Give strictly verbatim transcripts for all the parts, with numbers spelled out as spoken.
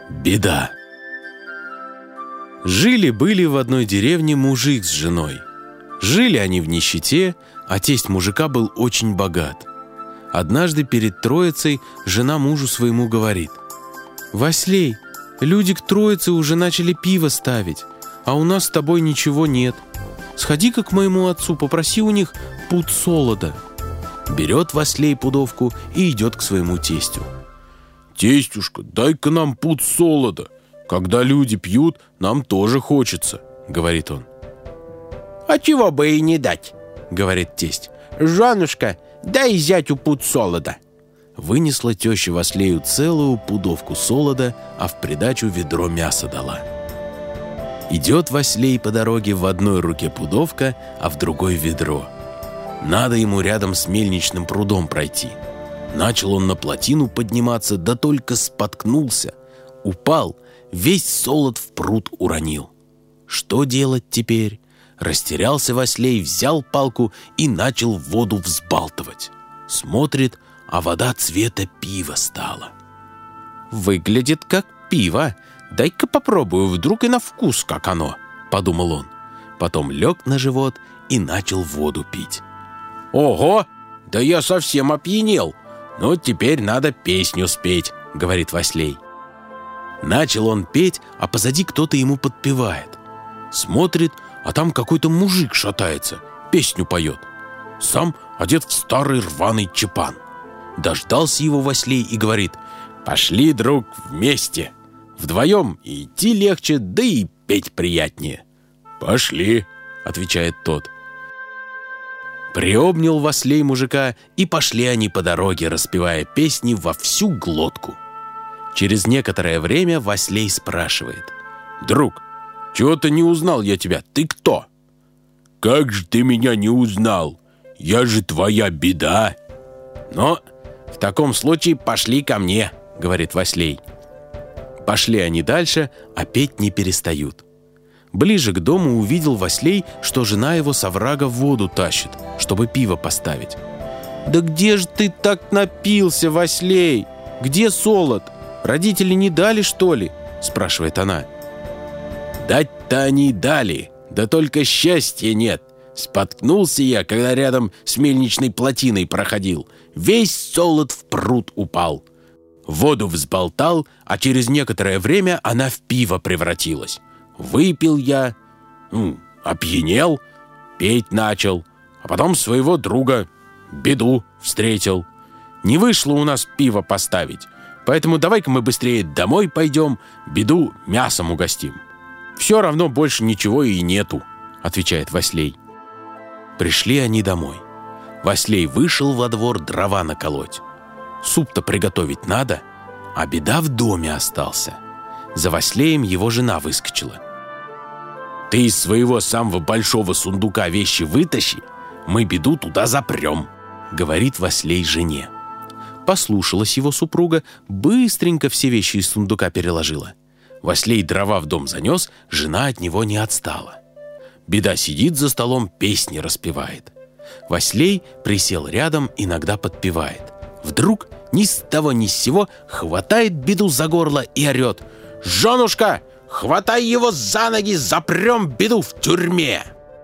Беда. Жили-были в одной деревне мужик с женой. Жили они в нищете, а тесть мужика был очень богат. Однажды перед Троицей жена мужу своему говорит: «Васлей, люди к Троице уже начали пиво ставить, а у нас с тобой ничего нет. Сходи-ка к моему отцу, попроси у них пуд солода». Берет Васлей пудовку и идет к своему тестю. «Тестюшка, дай-ка нам пуд солода. Когда люди пьют, нам тоже хочется», — говорит он. «А чего бы и не дать», — говорит тесть. «Женушка, дай зятю пуд солода». Вынесла теща Васлею целую пудовку солода, а в придачу ведро мяса дала. Идет Васлей по дороге, в одной руке пудовка, а в другой ведро. Надо ему рядом с мельничным прудом пройти. Начал он на плотину подниматься, да только споткнулся. Упал, весь солод в пруд уронил. Что делать теперь? Растерялся Васлей, взял палку и начал воду взбалтывать. Смотрит, а вода цвета пива стала. «Выглядит как пиво. Дай-ка попробую, вдруг и на вкус как оно», — подумал он. Потом лег на живот и начал воду пить. «Ого! Да я совсем опьянел! Ну, теперь надо песню спеть», — говорит Васлей. Начал он петь, а позади кто-то ему подпевает. Смотрит, а там какой-то мужик шатается, песню поет. Сам одет в старый рваный чепан. Дождался его Васлей и говорит: «Пошли, друг, вместе. Вдвоем и идти легче, да и петь приятнее». «Пошли», — отвечает тот. Приобнял Васлей мужика, и пошли они по дороге, распевая песни во всю глотку. Через некоторое время Васлей спрашивает: «Друг, чего-то не узнал я тебя, ты кто?» «Как же ты меня не узнал? Я же твоя беда». «Но в таком случае пошли ко мне», — говорит Васлей. Пошли они дальше, а петь не перестают. Ближе к дому увидел Васлей, что жена его с оврага в воду тащит, чтобы пиво поставить. «Да где же ты так напился, Васлей? Где солод? Родители не дали, что ли?» — спрашивает она. «Дать-то они дали, да только счастья нет. Споткнулся я, когда рядом с мельничной плотиной проходил. Весь солод в пруд упал. Воду взболтал, а через некоторое время она в пиво превратилась. Выпил я, ну, опьянел, петь начал, а потом своего друга Беду встретил. Не вышло у нас пиво поставить, поэтому давай-ка мы быстрее домой пойдем, Беду мясом угостим». «Все равно больше ничего и нету», — отвечает Васлей. Пришли они домой. Васлей вышел во двор дрова наколоть. Суп-то приготовить надо, а Беда в доме остался. За Васлеем его жена выскочила. «Ты из своего самого большого сундука вещи вытащи, мы Беду туда запрем», — говорит Васлей жене. Послушалась его супруга, быстренько все вещи из сундука переложила. Васлей дрова в дом занес, жена от него не отстала. Беда сидит за столом, песни распевает. Васлей присел рядом, иногда подпевает. Вдруг ни с того ни с сего хватает Беду за горло и орет: «Женушка, хватай его за ноги, запрем Беду в тюрьме!»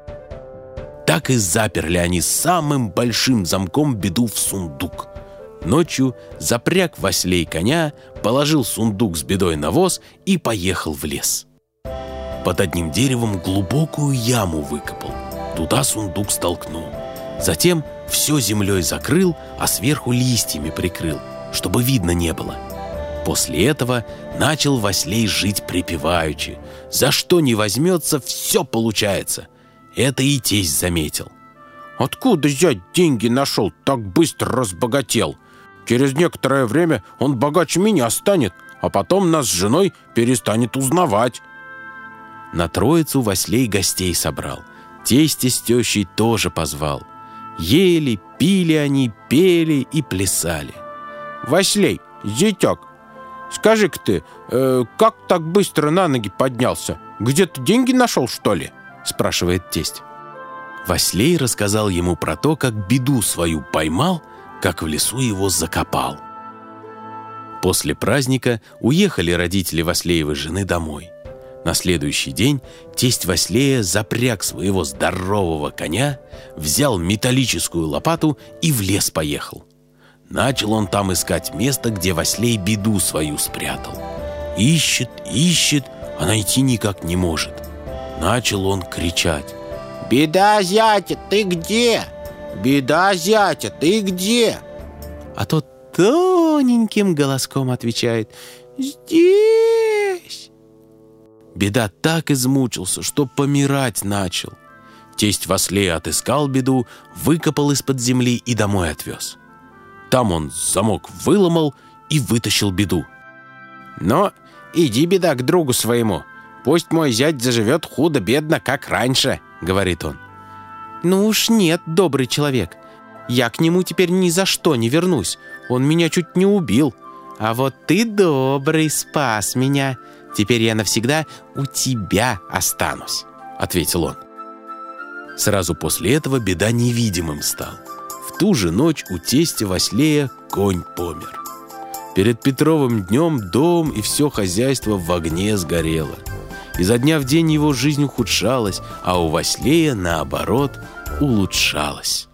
Так и заперли они самым большим замком Беду в сундук. Ночью запряг Васлей коня, положил сундук с Бедой на воз и поехал в лес. Под одним деревом глубокую яму выкопал, туда сундук столкнул. Затем все землей закрыл, а сверху листьями прикрыл, чтобы видно не было. После этого начал Васлей жить припеваючи. За что не возьмется, все получается. Это и тесть заметил. «Откуда зять деньги нашел, так быстро разбогател? Через некоторое время он богаче меня станет, а потом нас с женой перестанет узнавать». На Троицу Васлей гостей собрал. Тестя с тещей тоже позвал. Ели, пили они, пели и плясали. «Васлей, зятек, скажи-ка ты, э, как так быстро на ноги поднялся? Где ты деньги нашел, что ли?» — спрашивает тесть. Васлей рассказал ему про то, как Беду свою поймал, как в лесу его закопал. После праздника уехали родители Васлеевой жены домой. На следующий день тесть Васлея запряг своего здорового коня, взял металлическую лопату и в лес поехал. Начал он там искать место, где Васлей беду свою спрятал. Ищет, ищет, а найти никак не может. Начал он кричать: «Беда, зятя, ты где? Беда, зятя, ты где?» А тот тоненьким голоском отвечает: «Здесь». Беда так измучился, что помирать начал. Тесть Васлея отыскал беду, выкопал из-под земли и домой отвез. Там он замок выломал и вытащил беду. «Но иди, беда, к другу своему. Пусть мой зять заживет худо-бедно, как раньше», — говорит он. «Ну уж нет, добрый человек. Я к нему теперь ни за что не вернусь. Он меня чуть не убил. А вот ты добрый, спас меня. Теперь я навсегда у тебя останусь», — ответил он. Сразу после этого беда невидимым стал. В ту же ночь у тестя Васлея конь помер. Перед Петровым днем дом и все хозяйство в огне сгорело. Изо дня в день его жизнь ухудшалась, а у Васлея, наоборот, улучшалась.